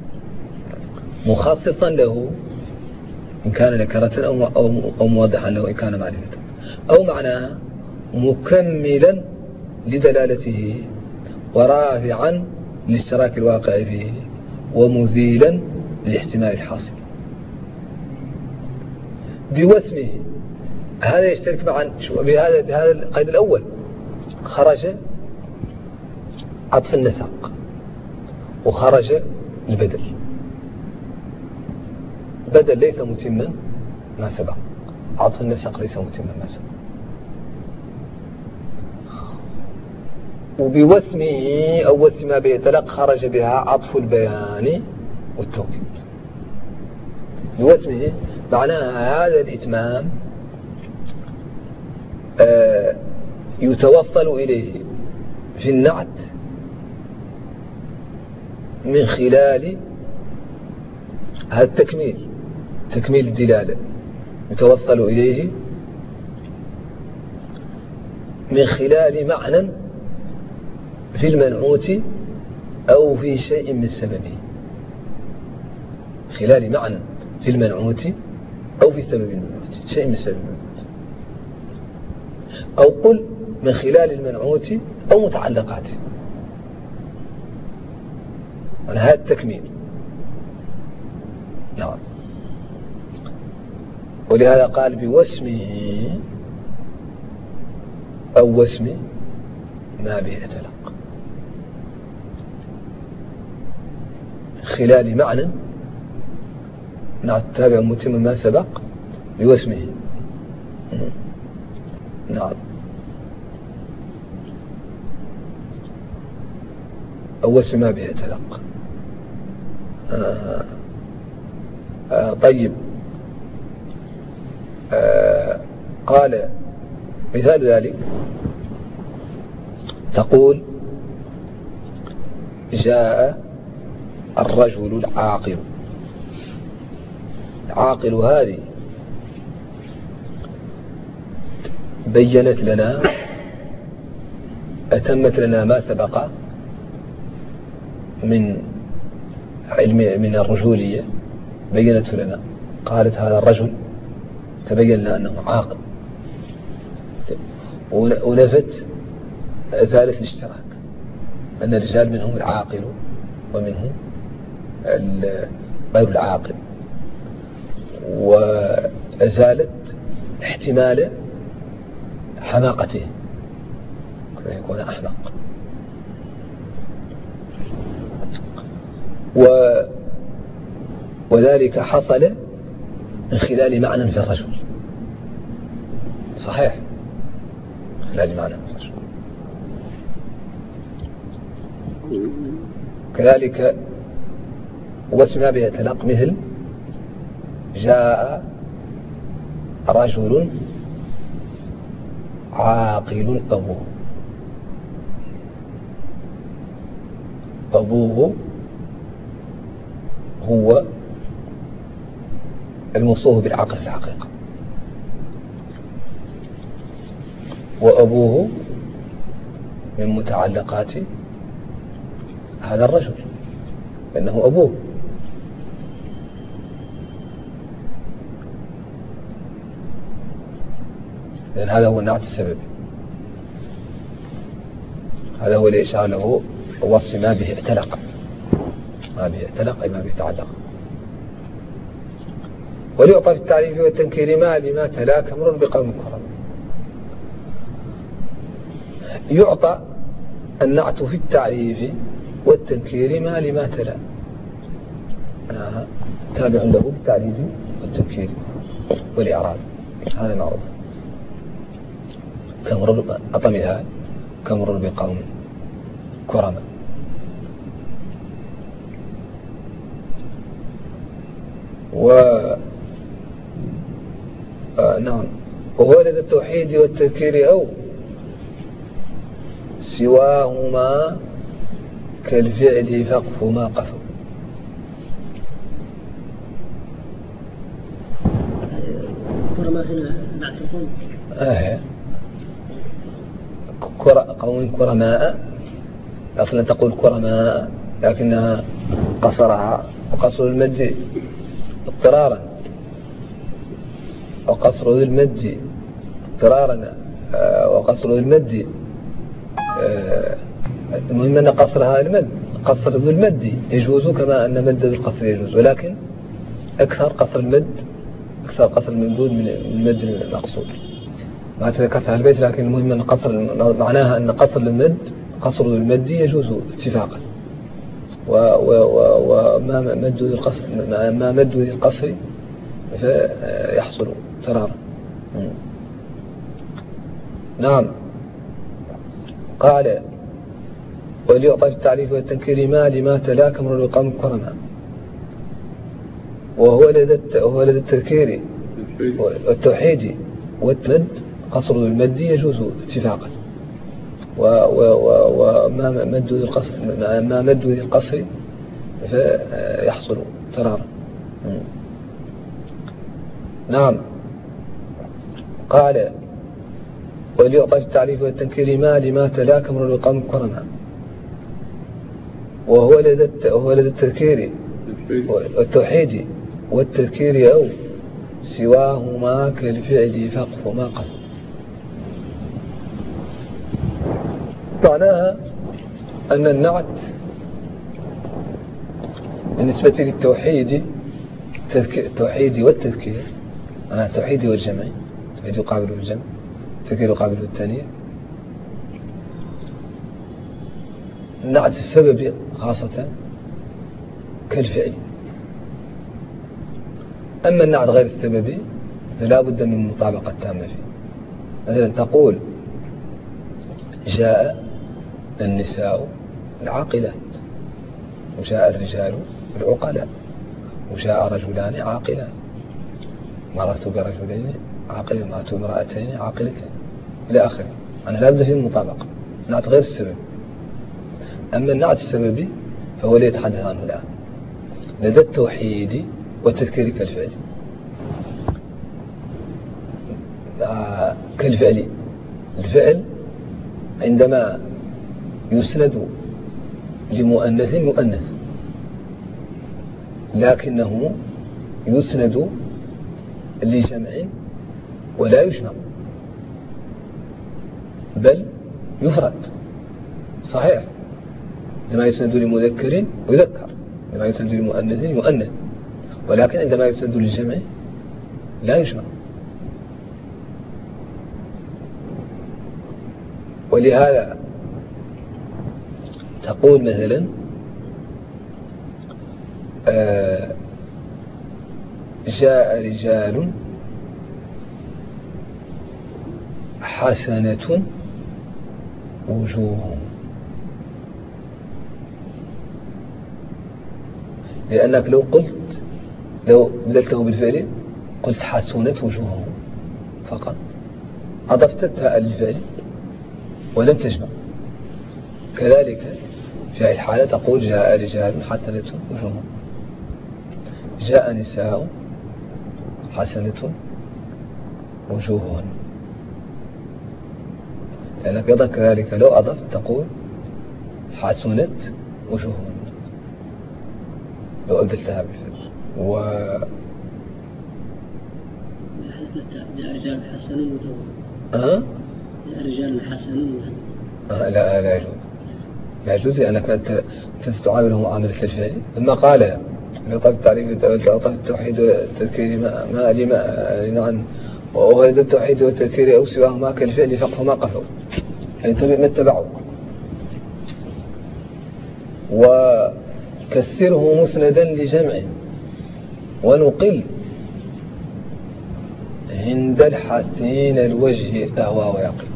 مخصصا له إن كان نكرة أو أو موضحا له إن كان معرفة، أو معناها مكملا لدلالته ورافعا للاشتراك الواقع فيه ومزيلا للاحتمال الحاصل. بوسمه هذا يشترك معا بهذا بهذا القيد الأول. خرج عطف النسق وخرج البدل. بدل ليس متما ما سبق، عطف النسق ليس متما ما سبق. وبوسمه أو وسم ما بيتلق خرج بها عطف البيان والتوكيد. بوسمه معناها هذا الإتمام آه يتوصل إليه في النعت من خلال هذا التكميل، تكميل الدلالة، يتوصل إليه من خلال معنى في المنعوت أو في شيء من سببه. خلال معنى في المنعوت أو في سبب المنعوت، شيء من سبب المنعوت، أو قل من خلال المنعوت أو متعلقاته. يعني هذا التكميل. نعم. ولهذا قال بوسمه أو وسم ما به يتلق، خلال معنى نعم تابع متم ما سبق بوسمه. نعم. أو وسم ما به يتلق. آه. آه. طيب. آه. قال مثال ذلك تقول جاء الرجل العاقل. العاقل هذه بيّنت لنا أتمت لنا ما سبق من علم من الرجولية، بيّنته لنا، قالت هذا الرجل تبين لنا أنه عاقل، ونفت ثالث الاشتراك أن الرجال منهم العاقل ومنهم غير العاقل، وأزالت احتمال حماقته كان يكون أحمق. و وذلك حصل من خلال معنى في الرجل، صحيح، من خلال معنى في الرجل. كذلك واسمها به يتلق مثل جاء رجل عاقل أبوه، أبوه هو الموصوف بالعقل في الحقيقة، وأبوه من متعلقات هذا الرجل لأنه أبوه. لأن هذا هو النعت السببي، هذا هو الإشارة له وصف ما به اعتلق، ما به اعتلق أي ما به تعلق. وليعطى في التعريف والتنكير ما لما تلا كمر بقوم كرم. يعطى النعت في التعريف والتنكير ما لما تلا، آه. تابع له بالتعريف والتنكير والإعراب، هذا معروف. كمر أطمها كمر بقوم كرم. و آه نعم. وهو لدى التوحيد والتذكير أو سواهما كالفعل فقف ما قف. كرماء هنا نعتقون آه قوم كرماء، أصلا تقول كرماء لكنها قصرها، وقصر المد اضطرارا، وقصر ذي المد اضطرارا، وقصر ذي المد المهم أن قصر هذا المد قصر ذي المد يجوز كما أن مد ذي القصر يجوز، ولكن أكثر قصر المد أكثر قصر الممدود من المد المقصود. ما تذكرت هذا البيت، لكن المهم أن قصر معناها أن قصر المد قصر ذي المد يجوز اتفاقا، وما مد ذي القصر ما مد ذي القصر فيحصل ترارا. نعم. قال وليعطى في التعريف والتنكير ما لما تلا كمر القوم كرما. وهو لدى وهو لدى التذكير والتوحيد والتمد قصر ذي المد يجوز اتفاقا، وما مد ذي القصر ما مد ذي القصر فيحصل ترارا. نعم. قال وليعطى في التعريف والتنكير ما لما تلا كمر القوم كرما. وهو لدى وهو لدى التذكير والتوحيد والتذكير أو سواهما كالفعل فقف ما قف. معناها أن النعت بالنسبة للتوحيد التوحيد والتذكير، أنا التوحيد والجمع، التوحيد يقابل الجمع، التذكير يقابل التانية. النعت السبب خاصة كالفعل. أما النعت غير السببي فلا بد من مطابقة تامة فيه. مثلا تقول جاء النساء العاقلات، وجاء الرجال العقلاء، وجاء رجلان عاقلان، مررت برجلين عاقلين، مررت بامرأتين عاقلتين إلى آخره. أنا لا بد فيه المطابقة، نعت غير السبب. أما النعت السببي فهو اللي يتحدث عنه الآن لدى التوحيد والتذكير كالفعل. كالفعل. الفعل عندما يسند لمؤنث مؤنث، لكنه يسند لجمع ولا يجمع، بل يفرد. صحيح، عندما يسند لمذكر يذكر، عندما يسند لمؤنث يؤنث، ولكن عندما يسند للجمع لا يجمع. ولهذا تقول مثلا آه جاء رجال حسنة وجوههم، لأنك لو قلت لو بدلته بالفعل قلت حسنت وجوههم فقط، أضفت التاء للفعل ولم تجمع. كذلك في الحالة تقول جاء رجال حسنة وجوههم، جاء نساء حسنة وجوههن، لأنك أيضا كذلك لو أضفت تقول حسنت وجوههن لو أبدلتها بالفعل. و جاء رجال حسنون وجوههم. أه؟ جاء رجال حسنون وجوههم. أه لا لا يجوز، لا يجوز، لأنك أنت تعامله معاملة الفعل. لما قال لطف التعريف لطف التوحيد والتذكير ما ما لما نعم وولد التوحيد والتذكير أو سواهما كالفعل فقه ما قفوا، يعني ما اتبعوا. وكسره مسندا لجمع ونقل عند الحسين الوجه أهوى ويقل.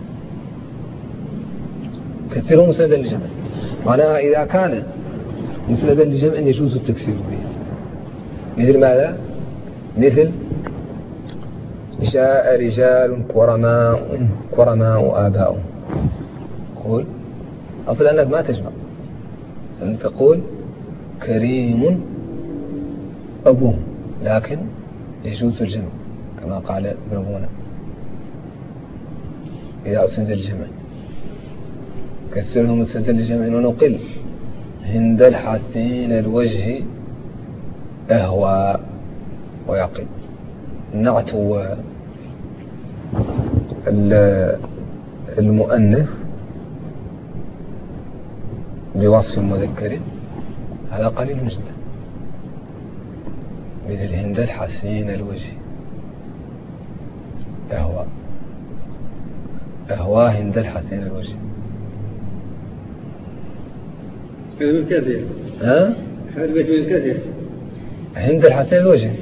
كسره مسندا لجمع معناها إذا كان مسندا لجمع يجوز التكسير به. مثل ماذا؟ مثل جاء رجال كرماء كرماء آباؤهم. قول أصل أنك ما تجمع، أنك تقول كريم أبوه، لكن يجوز الجمع كما قال ابن أبونا إذا أسند الجمع. كسره مسندا لجمع ونقل عند الحسين الوجه أهوى ويقل. نعت المؤنث بوصف مذكر هذا قليل جدا، مثل هند الحسين الوجه أهوى أهوى هند الحسين الوجه. هذا من كافية. ها؟ هذا البيت من كافية. هند الحسين الوجه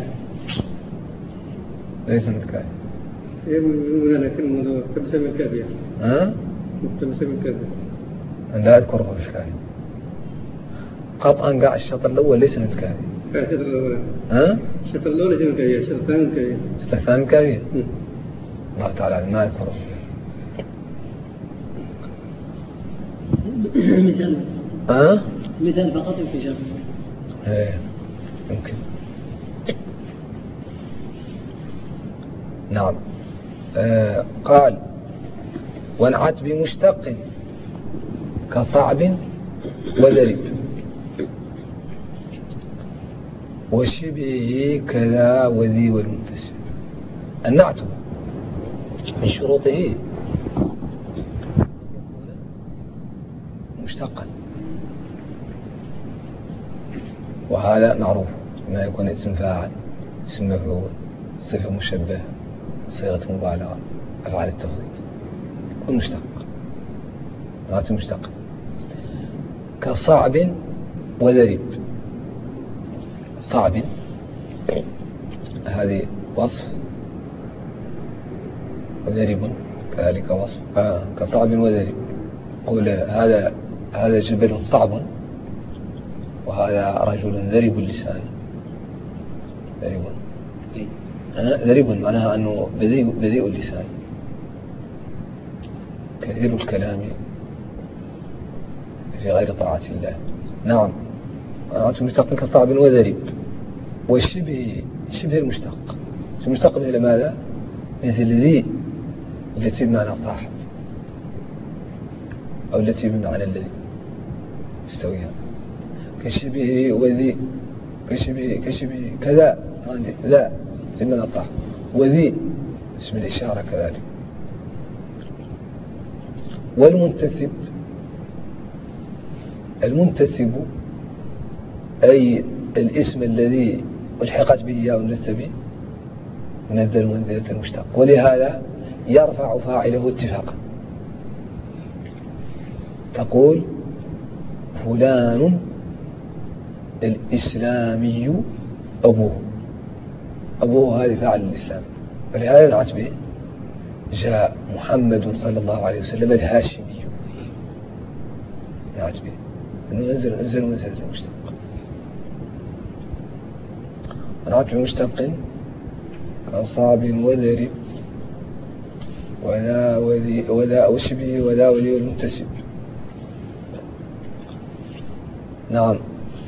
ليس من كافية. يقول لنا كلمة مقتبسة من كافية. ها؟ مقتبسة من كافية. أنا لا أذكرها في الكافية قطعا. قاع الشطر الأول ليس من كافية. الشطر الأول. ها؟ الشطر الأول ليس من كافية، الشطر الثاني من كافية. الشطر الثاني من كافية. الله تعالى ما أذكره. مثال. ها؟ مثال فقط في شرط. ايه ممكن. نعم. آه قال وانعت بمشتق كصعب وذرب وشبهه كذا وذي والمنتسب. النعت من شروطه مشتقا، وهذا معروف ما يكون اسم فاعل، اسم مفعول، صفة مشبهة، صيغة مبالغة، أفعال التفضيل، يكون مشتق. نعت مشتق كصعب وذرب. صعب هذه وصف، وذرب كذلك وصف. آه كصعب وذرب. قول هذا هذا جبل صعب وهذا رجل ذرب اللسان. ذرب ذرب معناها أنه بذيء, بذيء اللسان كثير الكلام في غير طاعة الله. نعم. نعت مشتق كصعب وذرب. والشبه شبه المشتق. المشتق مثل ماذا؟ مثل ذي التي بمعنى صاحب أو التي بمعنى الذي استويها، كشبه وذي، كشبه كشبه كذا عندي ذا بمعنى صاحب، وذي اسم الإشارة كذلك. والمنتسب، المنتسب أي الاسم الذي ألحقت به ياء النسب منزل منزلة المشتق، ولهذا يرفع فاعله اتفاقا. تقول فلان الإسلامي أبوه، أبوه هذه فاعل الإسلام، ولهذا ينعت به. جاء محمد صلى الله عليه وسلم الهاشمي، ينعت به أنه نزل نزل منزلة المشتق، نعت بمشتق كأصاب وذرب ولا وذي ولا وشبه ولا وذي والمنتسب. نعم.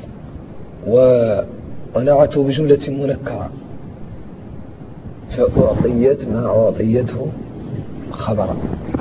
ونعته بجملة منكرة، فأعطيت ما أعطيته خبرا،